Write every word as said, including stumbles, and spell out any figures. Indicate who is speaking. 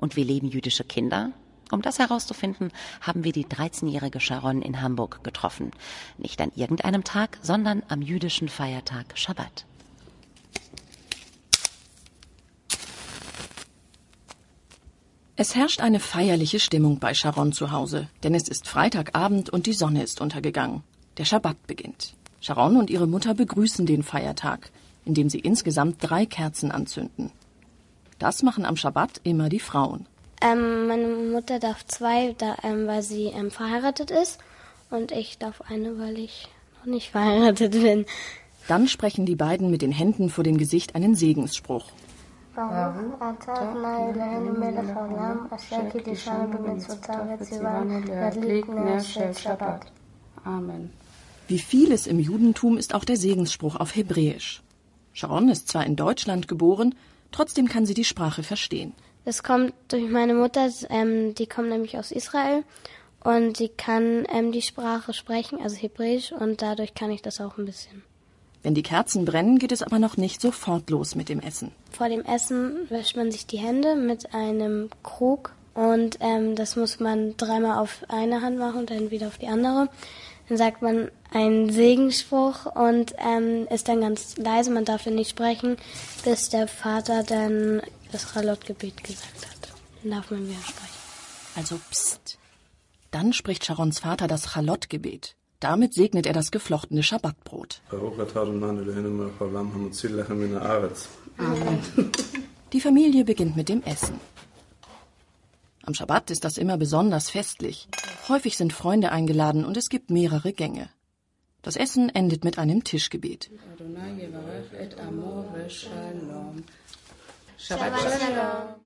Speaker 1: Und wie leben jüdische Kinder? Um das herauszufinden, haben wir die dreizehnjährige Sharon in Hamburg getroffen. Nicht an irgendeinem Tag, sondern am jüdischen Feiertag Schabbat.
Speaker 2: Es herrscht eine feierliche Stimmung bei Sharon zu Hause, denn es ist Freitagabend und die Sonne ist untergegangen. Der Schabbat beginnt. Sharon und ihre Mutter begrüßen den Feiertag, indem sie insgesamt drei Kerzen anzünden. Das machen am Schabbat immer die Frauen.
Speaker 3: Ähm, meine Mutter darf zwei, da, ähm, weil sie ähm, verheiratet ist. Und ich darf eine, weil ich noch nicht verheiratet bin.
Speaker 2: Dann sprechen die beiden mit den Händen vor dem Gesicht einen Segensspruch.
Speaker 4: Amen.
Speaker 2: Wie vieles im Judentum ist auch der Segensspruch auf Hebräisch. Sharon ist zwar in Deutschland geboren, trotzdem kann sie die Sprache verstehen.
Speaker 3: Das kommt durch meine Mutter, ähm, die kommt nämlich aus Israel und sie kann ähm, die Sprache sprechen, also Hebräisch, und dadurch kann ich das auch ein bisschen.
Speaker 2: Wenn die Kerzen brennen, geht es aber noch nicht sofort los mit dem Essen.
Speaker 3: Vor dem Essen wäscht man sich die Hände mit einem Krug und ähm, das muss man dreimal auf eine Hand machen und dann wieder auf die andere. Dann sagt man einen Segensspruch und ähm, ist dann ganz leise, man darf nicht sprechen, bis der Vater dann das Chalot-Gebet gesagt hat. Dann darf man wieder sprechen.
Speaker 2: Also psst. Dann spricht Sharons Vater das Chalot-Gebet. Damit segnet er das geflochtene Schabbatbrot. Die Familie beginnt mit dem Essen. Am Schabbat ist das immer besonders festlich. Häufig sind Freunde eingeladen und es gibt mehrere Gänge. Das Essen endet mit einem Tischgebet.
Speaker 4: Shabbat Shalom.